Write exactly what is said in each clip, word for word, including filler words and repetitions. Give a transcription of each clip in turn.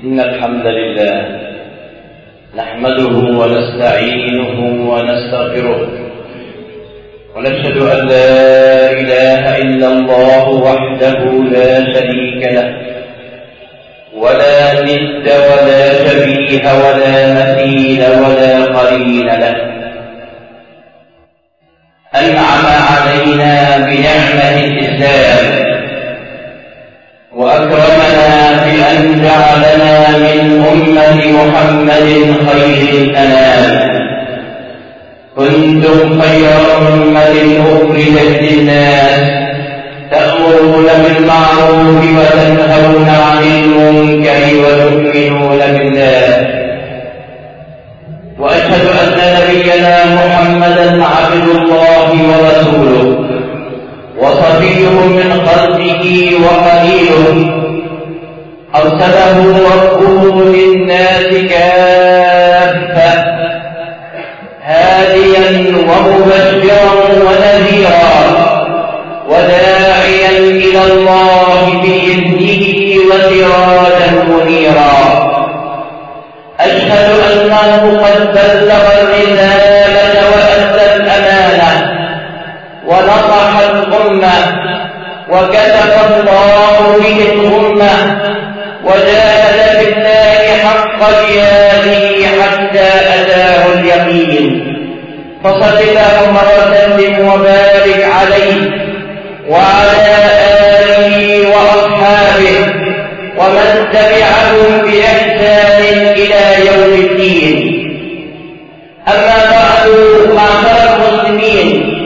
إن الحمد لله نحمده ونستعينه ونستغفره ونشهد أن لا إله إلا الله وحده لا شريك له ولا ند ولا شبيه ولا مثيل ولا قرين له. أنعم علينا بنعمة الإسلام وأكرمنا بأن جعلنا من أمة محمد خير الأنام. كنتم خير أمة أخرجت للناس تأمرون بالمعروف وتنهون عن المنكر وتؤمنون بالله. وأشهد أن نبينا محمدا عبد الله ورسوله وصفيه من خلقه وخليله، أرسله ربه للناس كافة هاديا ومبشرا ونذيرا وداعيا إلى الله بإذنه وسراجا منيرا. أشهد أنه قد بلغ الرسالة وأدى الأمانة ونصح الأمة وكتب الله به الأمة وجاهد بالله حق جهاده حتى أتاه اليقين. فصل اللهم وسلم وبارك عليه وعلى آله وأصحابه ومن تبعهم بإحسان إلى يوم الدين. أما بعد، معشر المسلمين،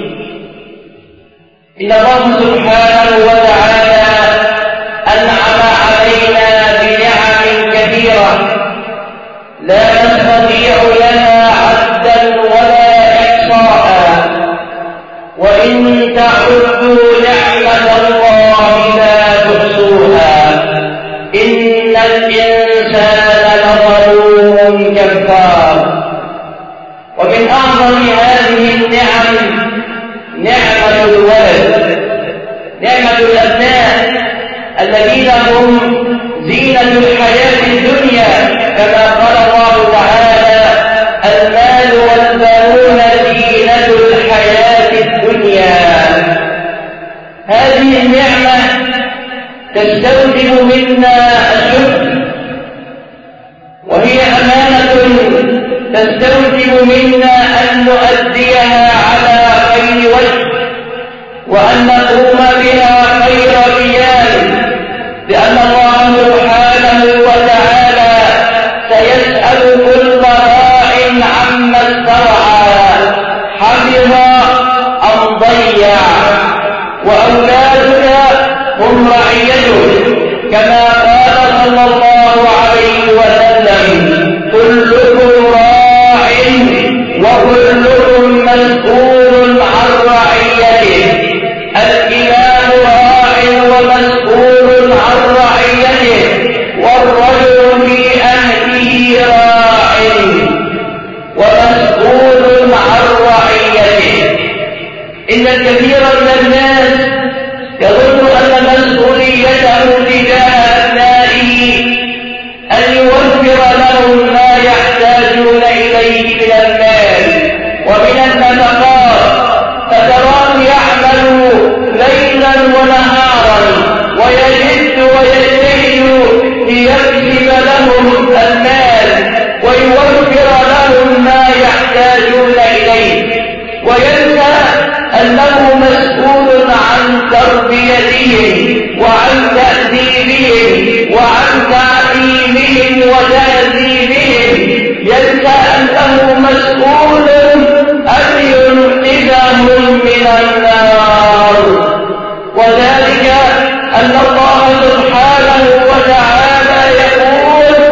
إن الله سبحانه وتعالى أنعم علينا بنعم كثيرة لا نستطيع لها عدا ولا إحصاء، وإن تعدوا نعمة الله لا تحصوها، إن الإنسان لظلوم كفار. ومن أعظم هذه النعم نعمة الولد، نعمة الأبناء الذين هم زينة الحياة الدنيا، كما قال الله تعالى: المال والبنون زينة الحياة الدنيا. هذه النعمة تستوجب منا الشكر، وهي أمانة تستوجب منا أن نؤديها على خير وجه وأن نقوم بها خير قيام، لأن الله سبحانه وتعالى سيسأل كل راع عما استرعى حفظ أم ضيع، وأولادك هم رعيته، كما قال صلى الله عليه وسلم: كلكم راع وكلكم مسؤول عن رعيته. الإمام راع ومسؤول عن رعيته، والرجل في أهله راع ومسؤول عن رعيته. إن كثيرا من الناس يظن أن مسؤوليته تجاه أبنائه أن يوفر لهم ما يحتاجون إليه من المال ومن النفقات، فتراه يعمل ليلا ونهارا ويجد ويجتهد ليكسب لهم المال ويوفر لهم ما يحتاجون إليه، وينسى أنه مسؤول عن تربيتهم وعن تأديبهم وعن تعليمهم وتهذيبهم. ينسى أنه مسؤول أن ينقذهم من النار، وذلك أن الله سبحانه وتعالى يقول: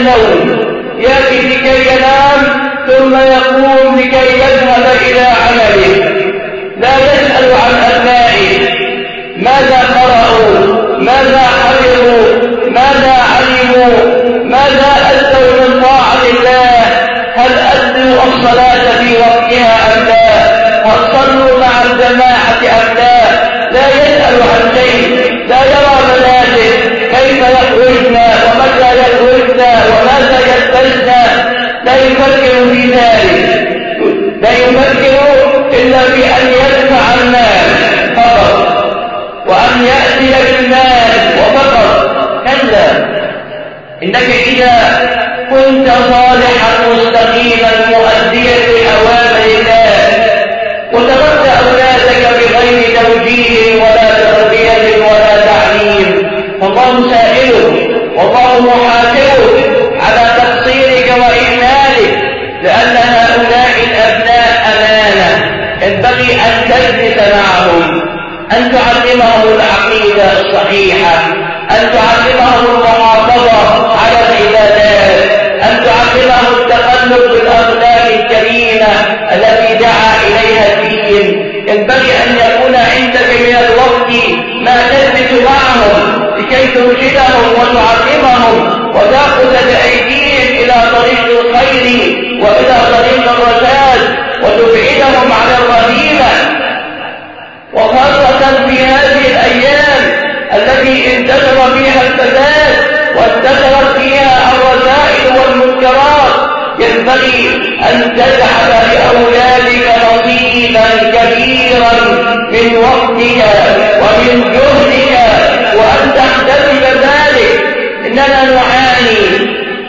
النوم، يأتي لكي ينام ثم يقوم لكي يذهب إلى عمله، لا يسأل عن أبنائه ماذا قرأوا، ماذا حفظوا، ماذا علموا، ماذا أدوا من طاعة الله، هل أدوا الصلاة في وقتها أم لا، هل صلوا مع الجماعة أم لا. لا يسأل عن شيء، لا يرى بناته كيف يخرجن ومتى يخرجن وماذا يلبسن، لا يفكر في ذلك، لا يفكر إلا بأن يدفع المال فقط وأن يأتي بالمال وفقط. كلا، إنك إذا كنت صالحا مستقيما مؤديا لأوامر الله وتركت أولادك بغير توجيه ولا تربية ولا تعليم، فالله سائلك والله محاسبك على تقصيرك وإهمالك، لأن هؤلاء الأبناء أمانة ينبغي أن تجلس معهم، أن تعلمهم العقيدة الصحيحة، أن تعلمهم المحافظة على العبادات، أن تعلمهم التقلب بالأخلاق الكريمة التي دعا إليها الدين. ينبغي أن يكون عندك من الوقت ما تجلس معهم لكي ترشدهم وتعلمهم وتأخذ بأيديهم إلى طريق الخير وإلى طريق الرشاد وتبعدهم عن الرذيلة، وخاصة في هذه الأيام التي انتشر فيها الفساد وانتشرت فيها الرذائل والمنكرات. ينبغي أن تجعل لأولادك نصيبا كبيرا من وقتك ومن جهدك وأن تحتسب ذلك. إننا نعاني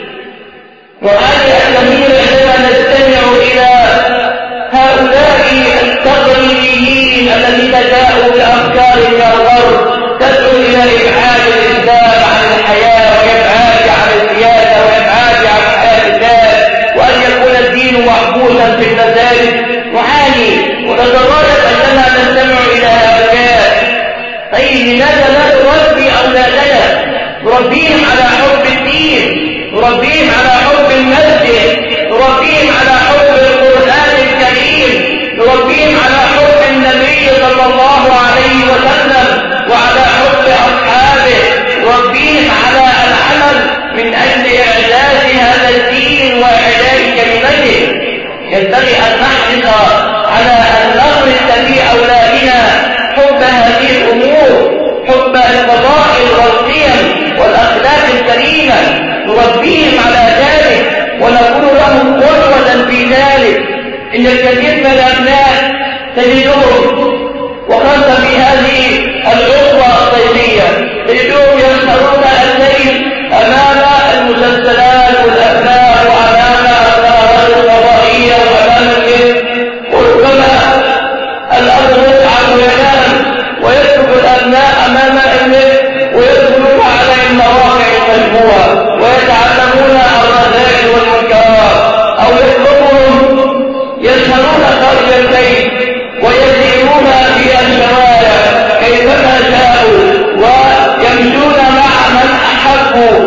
نعاني الكثير عندما نستمع إلى هؤلاء التقليديين الذين جاءوا بأفكار من الغرب تدعو إلى إبعاد الإسلام عن الحياة وإبعاد عن السياسة وإبعاد عن حياة الناس وأن يكون الدين محبوسا في المساجد. نعاني ونتضرر أننا نستمع إلى هؤلاء. طيب لماذا لا نربي أولادنا؟ نربيهم على حب الدين، نربيهم على حب المسجد، نربيهم على حب القرآن الكريم، نربيهم على حب النبي صلى الله عليه وسلم وعلى حب أصحابه، نربيهم على العمل من أجل إعزاز هذا الدين وإعلاء كلمته. ينبغي أن نحرص على أن نغرس في أولادنا حب هذه الأمور، حب الفضائل والقيم والأخلاق الكريمة، نربيهم على ذلك ونكون لهم قدوة في ذلك. إن الكثير من الأبناء تجدهم وخاصة في هذه العطلة الصيفية تجدهم يسهرون الليل أمام المسلسلات والأفلام وأمام القنوات الفضائية وأمام الفيلم، وربما الأب يتعب وينام ويترك الأبناء أمام النت ويدخلون على المواقع المجموعة ويتعلمون الرذائل والمنكرات، أو يطلبهم يسهرون خارج البيت ويسيرون في الشوارع كيفما شاءوا ويمشون مع من أحبوا،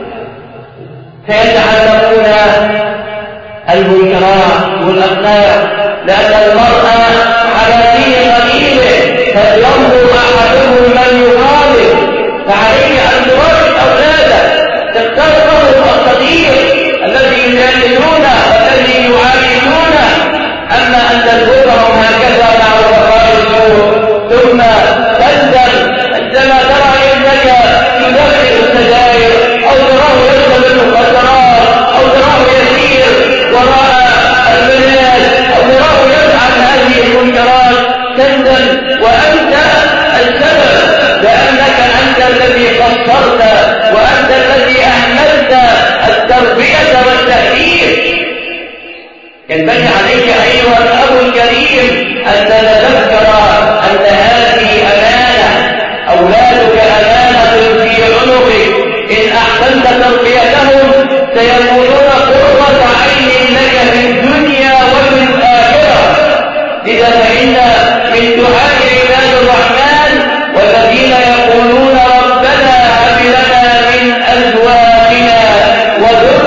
سيتعلمون المنكرات والأخلاق، لأن المرء على دين قليله فلينظر أحدهم من يخالف. فعليك أن تراقب أولادك، تختار لهم الصديق الذي يجالسون والذي يعايشون، أما أن تتركهم هكذا مع رفقاء السوء ثم تندم عندما ترى ابنك يدخل السجاير أو تراه يشرب المخدرات أو تراه يسير وراء البنات أو تراه يفعل هذه المنكرات، تندم وأنت السبب، لأنك أنت الذي قصرت وأنت الذي أهملت التربية والتأثير. ينبغي عليك أيها الأب الكريم أن تتذكر أن هذه أمانة، أولادك أمانة في عنقك، إن أحسنت تربيتهم سيكونون قرة عين لك في الدنيا وفي الآخرة. لذا فإن من دعاء عباد الرحمن والذين يقولون ربنا هب لنا من أزواجنا وذرياتنا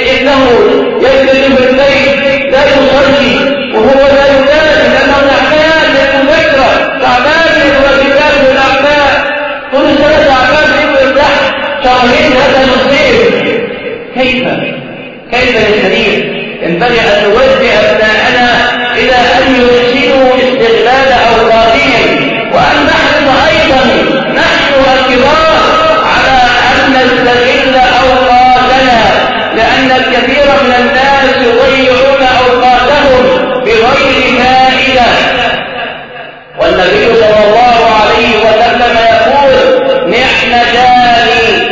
إنه يجلس في البيت لا يصلي وهو لا ينادي لأنه تعبان من المذاكرة، تعبان من الواجبات والأعمال، كل سنة تعبان من الرحم، شهرين هذا نصيب. كيف كيف يستطيع؟ ينبغي أن نوجه أبناءنا إلى أن يحسنوا استغلال أوقاتهم، وأن نحرص أيضا نحن الكبار على أن نستغل أوقاتنا، لأن الكثير من الناس يضيعون أوقاتهم بغير فائدة. والنبي صلى الله عليه وسلم يقول: نعمتان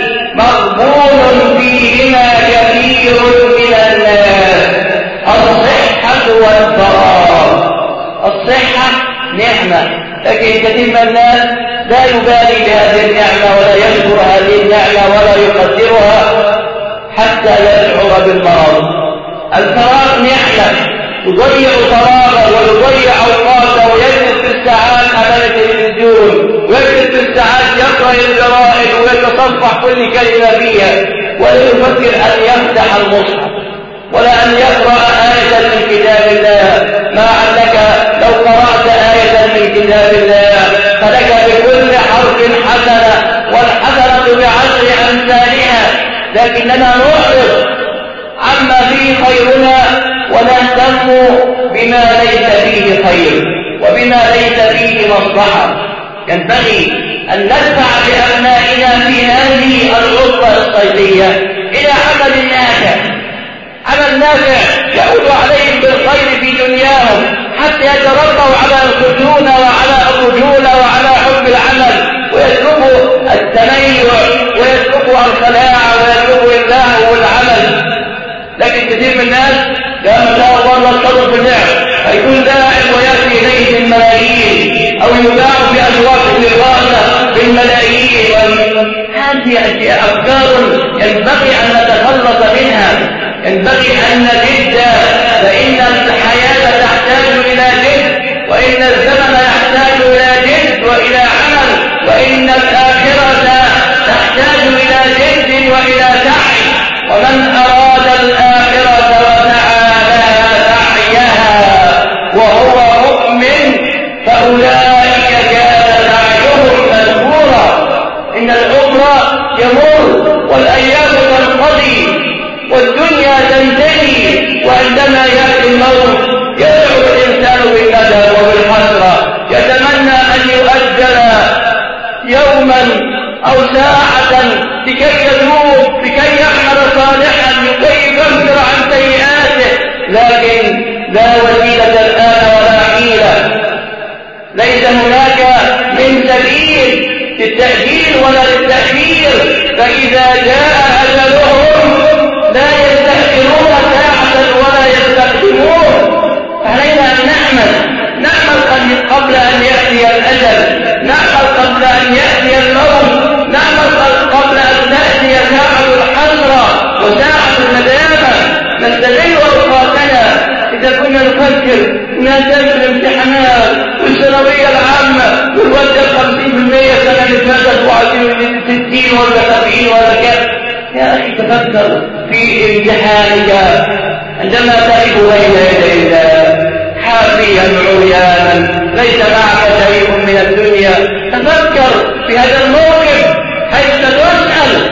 مغبون فيهما كثير من الناس، الصحة والفراغ. الصحة نعمة، لكن كثير من الناس لا يبالي بهذه النعمة ولا يشكر هذه النعمة ولا يقدرها حتى يشعر بالمرض. الفراغ نعمة، يضيع فراغه ويضيع أوقاته ويجلس بالساعات أمام التلفزيون ويجلس بالساعات يقرأ الجرائد ويتصفح كل كلمة فيها، ولا يفكر أن يفتح المصحف ولا أن يقرأ آية من كتاب الله. ما لك لو قرأت آية من كتاب الله فلك بكل حرف حسنة، والحسنة بعشر أمثالها، لكننا نعرض عما فيه خيرنا ونهتم بما ليس فيه خير وبما ليس فيه مصلحة. ينبغي أن ندفع بأبنائنا في هذه العطلة الصيفية إلى عمل نافع، عمل نافع يعود عليهم بالخير في دنياهم، حتى يتربوا على الخشونة وعلى الرجولة وعلى حب العمل، ويتركوا التميع ويتركوا الخلاعة ويتركوا الله والعمل. لكن كثير من الناس لما شاء الله يرتبط بالنعم هيكون دائم ويأتي إليه بالملايين أو يباع بأسواق الغالة بالملايين. هذه أفكار ينبغي أن نتخلص منها، ينبغي أن نجد، فإن الحياة تحتاج إلى جد، وإن الزمن يحتاج إلى جد وإلى عمل، وإن الآخرة تحتاج إلى جد وإلى سعي. ومن أراد الآخرة وسعى لها سعيها وهو مؤمن فأولئك كان سعيهم مشكورا. إن العمر يمر والأيام تنقضي والدنيا تنتهي، وعندما يأتي الموت يدعو الإنسان بالندم وبالحسرة، يتمنى أن يؤجل يوما أو ساعة لكي يتوب، لكي يعمل صالحا، لكي يكفر عن سيئاته، لكن لا وسيلة الآن ولا حيلة، ليس هناك من سبيل للتأجيل ولا للتأخير. فإذا جاء أجلهم لا يستأخرون ساعة ولا يستقدمون. فعلينا أن نعمل نعمل قبل أن يأتي الأجل، نعمل قبل أن يأتي الموت، نعمل قبل أن تأتي ساعة الحسرة وساعة الندامة. نستغل أوقاتنا. إذا كنا نفكر ننتهي الامتحانات والثانوية العامة والوالدة خمسين بالمية السنة اللي فاتت وعشرين ستين ولا سبعين ولا كذا، يا أخي تفكر في امتحانك عندما تقف بين يدي الله حافيا عريانا ليس معك شيء من الدنيا. تفكر في هذا الموقف حيث ستسأل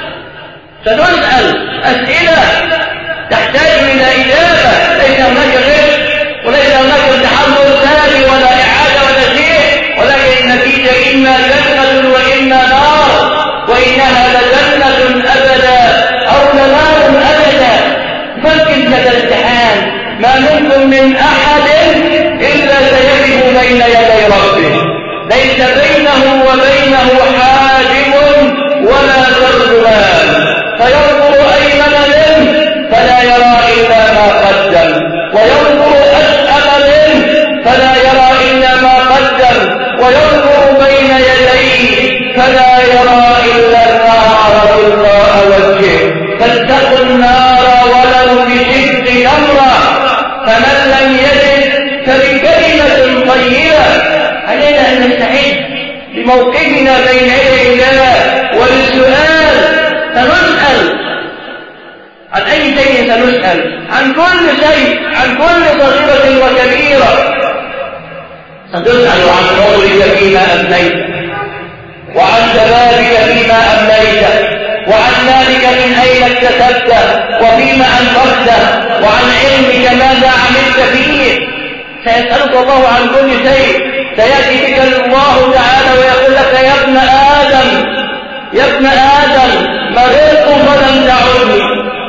ستسأل أسئلة تحتاج إلى إجابة. ليس هناك غش وليس هناك امتحان ثاني ولا إعادة ولا شيء، ولكن النتيجة إما جنة وإما نار، وإنها لجنة أبدا أو لنار أبدا. فكر هذا الامتحان، ما منكم من أحد إلا سيقف بين يدي ربه، ليس بينه وبينه حاجب ولا ترجمان، فينظر أيمن منه فلا يرى إلا ما قدم، وينظر أشأم منه فلا يرى إلا ما قدم، وينظر بين يديه فلا يرى إلا النار تلقاء وجهه. فاتقوا النار ولو بشق نمرة، فمن لم يجد فبكلمة طيبة. علينا أن نستعد لموقفنا بين يدي الله وللسؤال، فنسأل عن أي شيء سنسأل عن كل شيء، عن كل صغيرة وكبيرة. ستسأل عن عمرك فيما أبنيت، وعن شبابك فيما أبنيت، وعن مالك من أين اكتسبته وفيما أنفقته، وعن علمك ماذا عملت فيه. سيسألك الله عن كل شيء. سيأتي بك الله تعالى ويقول لك يا ابن آدم، يا ابن آدم مرضت فلم تعدني،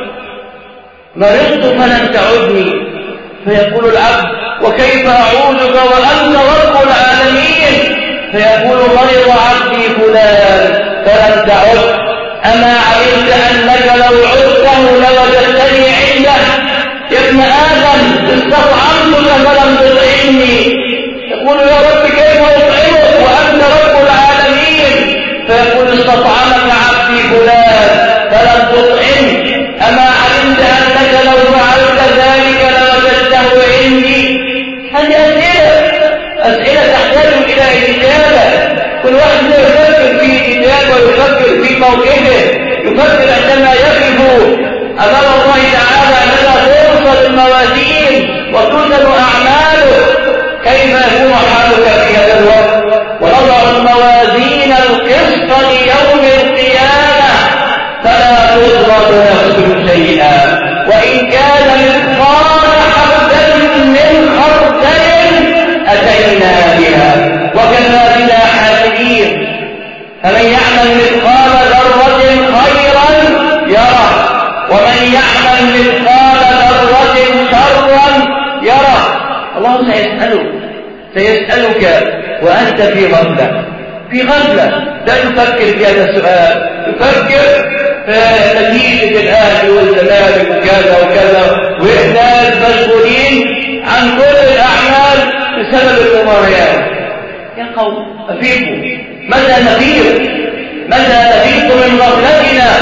مرضت فلم تعدني. فيقول العبد وكيف أعودك وأنت رب العالمين؟ فيقول مرض عبدي فلان فلم تعد، أما علمت أنك لو عدته لوجدتني عنده؟ يا ابن آدم استطعمتك فلم تطعمني. يقول يا رب كيف أطعمك وأنت رب العالمين؟ فيقول استطعمك عبدي فلان فلم تطعم، أما علمت أنك لو فعلت ذلك لوجدته عندي؟ هذه أسئلة، أسئلة تحتاج إلى إجابة. كل واحد يفكر في إجابة ويفكر في موقفه، يفكر عندما يقف أمام الله تعالى عندما توصل الموازين وتوزن أعماله، كيف يكون حالك في هذا الوقت؟ ونضع الموازين القسط ليوم القيامة فلا تظلم نفس شيئا، وإن كان مثقال حبة من خردل أتينا بها وكفى بنا حاسبين. فمن يعمل مثقال ذرة خيرا يره، ومن يعمل مثقال ذرة شرا يره. الله سيسألك، سيسألك وأنت في غفلة، في غفلة لا تفكر في هذا السؤال، تفكر في نتيجة الأهل والزمالك وكذا وكذا، وإحنا مشغولين عن كل الأعمال بسبب المباريات. يا قوم أفيكم، متى نفيق؟ متى نفيق من غفلتنا؟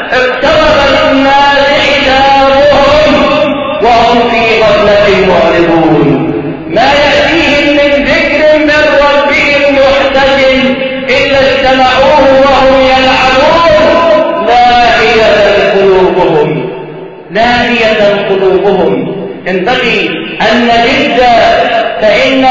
اقترب للناس حسابهم وهم في غفلة معرضون، ما يأتيهم من ذكر من ربهم محدث إلا استمعوه وهم يلعبون لاهية قلوبهم، لاهية قلوبهم. ينبغي أن نجد، فإن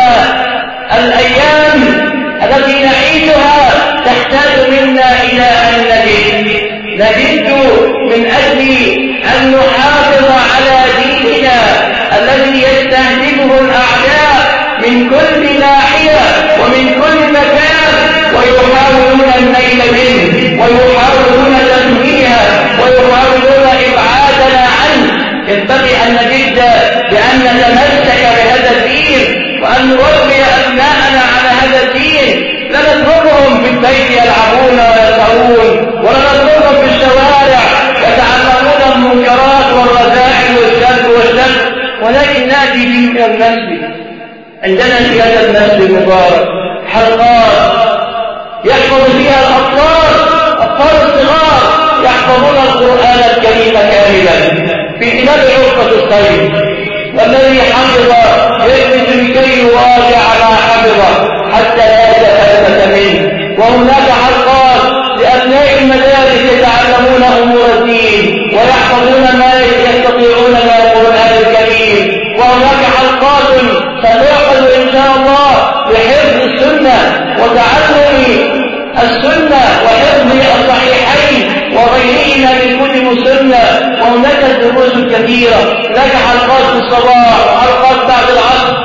الأيام التي نعيشها تحتاج منا إلى أن نجد نجد من أجل أن نحافظ على ديننا الذي يستهدفه الأعداء من كل ناحية ومن كل مكان، ويحاولون النيل منه ويحاولون تنهيها ويحاولون إبعادنا عنه. ينبغي أن نجد بأن نتمسك بهذا الدين وأن نربي أبناءنا على هذا الدين. لا نتركهم في البيت يلعبون ويسهرون، ولا نتركهم في الشوارع يتعلمون المنكرات والرذائل والسب والشتم، ولكن نأتي في المسجد. عندنا في هذا المسجد المبارك حلقات يحفظ فيها الأطفال، أطفال الصغار يحفظون القرآن الكريم كاملا في خلال عرفة الصيف، والذي حفظ يجلس لكي يراجع ما حفظ حتى لا يتفتت منه. وهناك حلقات لأبناء المدارس يتعلمون أمور الدين ويحفظون ما يستطيعون من القرآن الكريم. وهناك حلقات ستعقد إن شاء الله لحفظ السنة وتعلم السنة وحفظ الصحيحين وغيرهما من كتب السنة. وهناك دروس كثيرة، هناك حلقات في الصباح وحلقات بعد العصر،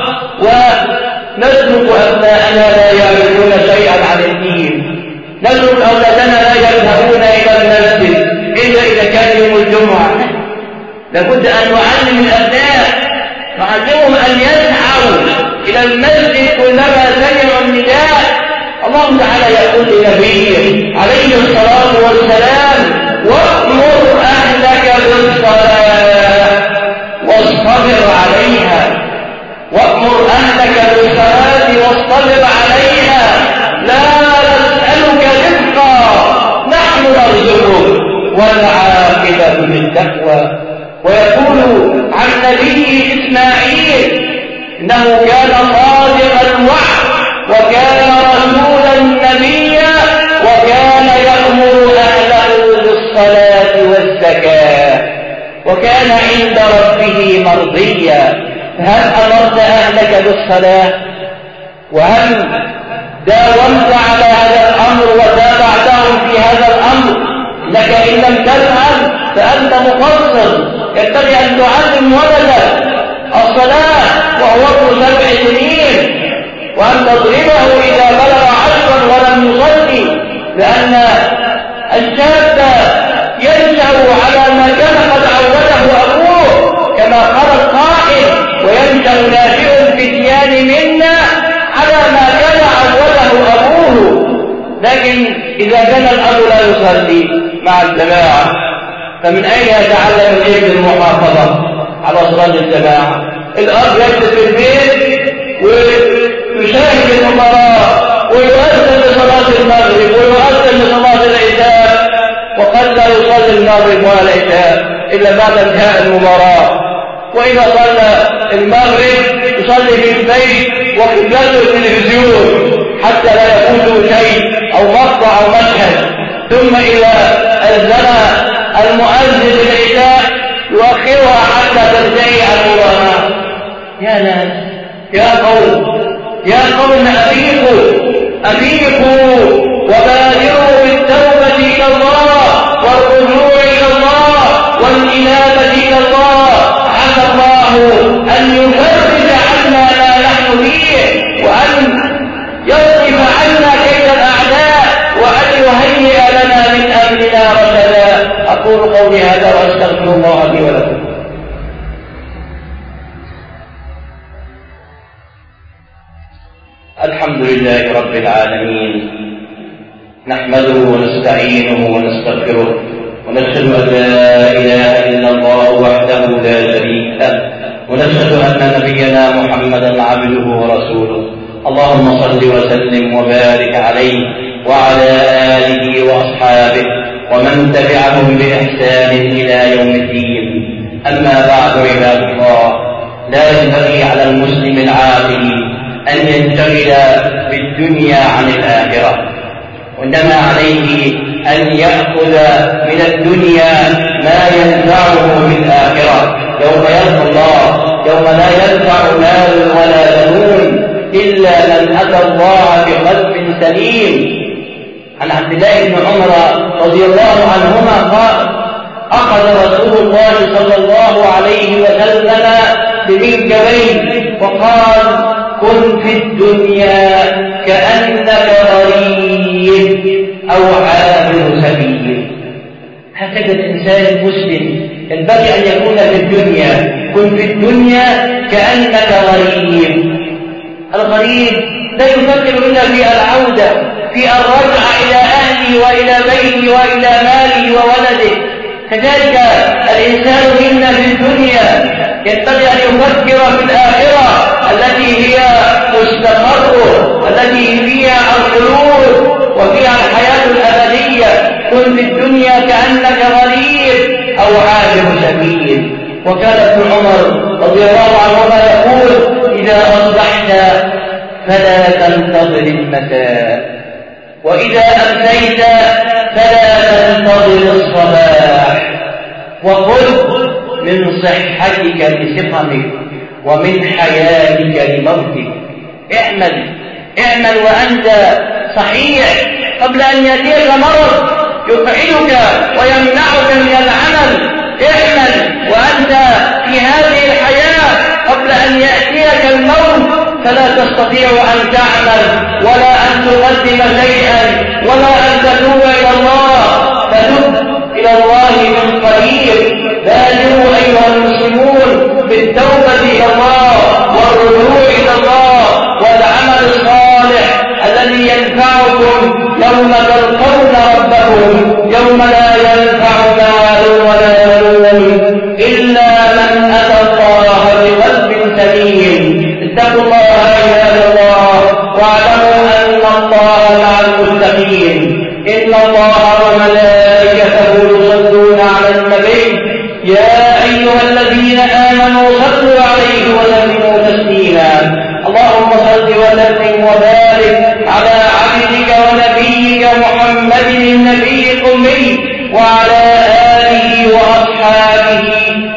ونترك أبناءنا لا يعرفون شيئا عن الدين، نترك أولادنا لا يذهبون إلى المسجد إلا إذا كان يوم الجمعة. لابد أن نعلم الأبناء، نعلمهم أن يسعوا إلى المسجد كلما سمعوا النداء. الله تعالى يقول لنبيه عليه الصلاة والسلام وأمر أهلك بالصلاة واصطبر عليها، وأمر أهلك بالصلاة واصطبر عليها، لا نسألك رزقا نحن نرزقك والعاقبة للتقوى. ويقول عن نبيه إسماعيل إنه كان صادق الوعد وكان رسولا نبيا وكان يأمر أهله بالصلاة والزكاة. وكان عند ربه مرضيا. هل أمرت أهلك بالصلاة؟ وهل داومت على هذا الأمر وتابعتهم في هذا الأمر؟ لك إن لم تفعل فأنت مقصر. ينبغي أن تعلم ولدك الصلاة وهو ابن سبع سنين، وأن تضربه إذا بلغ عشرا ولم يصلي، لأن الشاب ينشأ على ما كان قد عوده أبوه، كما قال القائل: وينشأ ناشئ الفتيان منا على ما كان عوده أبوه. لكن إذا كان الأب لا يصلي مع الجماعة، فمن أين يتعلم الابن المحافظة على صلاة الجماعة؟ الأب يجلس في البيت ويشاهد المباراة ويؤذن لصلاة المغرب ويؤذن لصلاة العشاء، وقد لا يصلي المغرب ولا العشاء إلا بعد انتهاء المباراة. وإذا صلى المغرب يصلي في البيت وقبلته التلفزيون حتى لا يفوته شيء أو مقطع أو مشهد. ثم إذا أذن المؤذن العشاء يؤخرها حتى تنتهي المباراة. يا ناس، يا قوم، يا قوم، أفيقوا أفيقوا وبادروا بالتوبة إلى الله والرجوع إلى الله والإنابة إلى الله. عسى الله أن يفرج عنا ما نحن فيه، وأن يصرف عنا كيد الأعداء، وأن يهيئ لنا من أمرنا رشدا. أقول قولي هذا وأستغفر الله لي ولكم. الحمد لله رب العالمين، نحمده ونستعينه ونستغفره، ونشهد أن لا إله إلا الله وحده لا شريك له، ونشهد أن نبينا محمدا عبده ورسوله. اللهم صل وسلم وبارك عليه وعلى آله وأصحابه ومن تبعهم بإحسان إلى يوم الدين. أما بعد، عباد الله، لا ينبغي على المسلم العاقل أن ينشغل بالدنيا عن الآخرة، وإنما عليه أن يأخذ من الدنيا ما ينفعه في الآخرة يوم يلقى الله، يوم لا ينفع مال ولا بنون إلا من أتى الله بقلب سليم. عن عبد الله بن عمر رضي الله عنهما قال: أخذ رسول الله صلى الله عليه وسلم بمنكبين وقال: كن في الدنيا كأنك غريب أو عابر سبيل. هكذا الإنسان المسلم ينبغي أن يكون في الدنيا. كن في الدنيا كأنك غريب. الغريب لا يفكر إلا في العودة، في الرجعة إلى أهله وإلى بيته وإلى ماله وولده. كذلك الإنسان منا في الدنيا ينبغي أن يفكر في الآخرة التي هي مستقره، التي فيها الخلود وفيها الحياة الأبدية. كن في الدنيا كأنك غريب أو عابر سبيل. وكان ابن عمر رضي الله عنهما يقول: إذا أصبحت فلا تنتظر المساء، وإذا أمسيت فلا تنتظر الصباح، وخذ من صحتك لسقمك ومن حياتك لموتك. اعمل اعمل وأنت صحيح قبل أن يأتيك مرض يقعدك ويمنعك من العمل. اعمل وأنت في هذه الحياة قبل أن يأتيك الموت، فلا تستطيع أن تعمل ولا أن تقدم شيئا ولا أن تتوب إلى الله. فتب إلى الله من قريب. بادروا أيها المسلمون بالتوبة إلى الله والرجوع إلى الله والعمل الصالح الذي ينفعكم يوم تلقون ربكم، يوم لا ينفع مال ولا بنون إلا من أتى الله بقلب سليم. اتقوا الله عباد الله، واعلموا أن الله مع المتقين. إن الله وملائكته يصلون على النبي، يا أيها الذين آمنوا صلوا عليه وسلموا تسليما. اللهم صل وسلم وبارك على عبدك ونبيك محمد النبي الأمي وعلى آله وأصحابه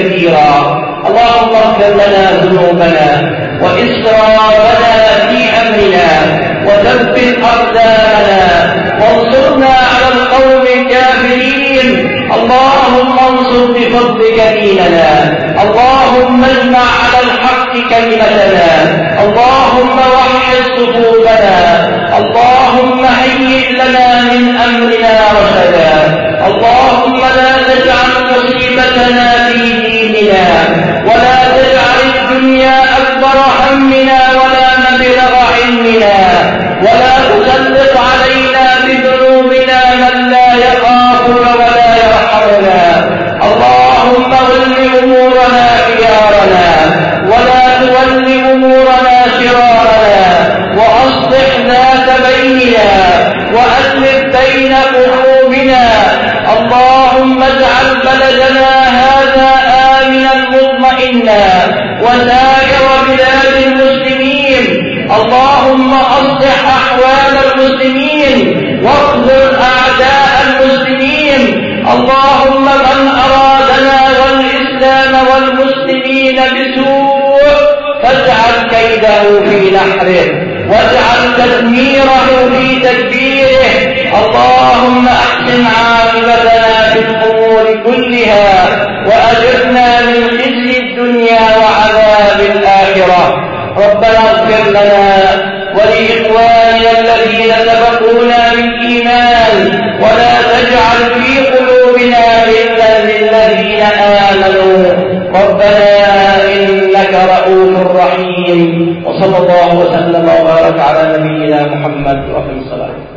كثيرا. اللهم اغفر لنا ذنوبنا وإسرافنا في أمرنا وثبت أقدامنا وانصرنا على القوم الكافرين. اللهم انصر بفضلك ديننا، اللهم اجمع على الحق كلمتنا، اللهم وحد صفوفنا، اللهم هيئ لنا من أمرنا رشدا. اللهم لا تجعل مصيبتنا في ديننا ولا تجعل الدنيا أكبر همنا ولا مبلغ علمنا ولا تسلط علينا بذنوبنا من لا يخافك ولا يرحمنا. اللهم ول أمورنا خيارنا ولا تول أمورنا شرارنا وأصلح ذات بيننا وألف بين قلوبنا. اللهم اجعل بلدنا هذا آمنا مطمئنا وسائر بلاد المسلمين. اللهم أصلح أحوال المسلمين واخذل أعداء المسلمين. اللهم من أرادنا والإسلام والمسلمين بسوء فاجعل كيده في نحره واجعل تدميره في تدبيره. اللهم أحسن عاقبتنا في الأمور كلها وأجرنا من خزي الدنيا وعذاب الآخرة. ربنا اغفر لنا ولإخواننا الذين سبقونا بالإيمان ولا تجعل في قلوبنا غلا للذين آمنوا ربنا إنك رؤوف رحيم. وصلى الله وسلم وبارك على نبينا محمد وعلى آله وصحبه.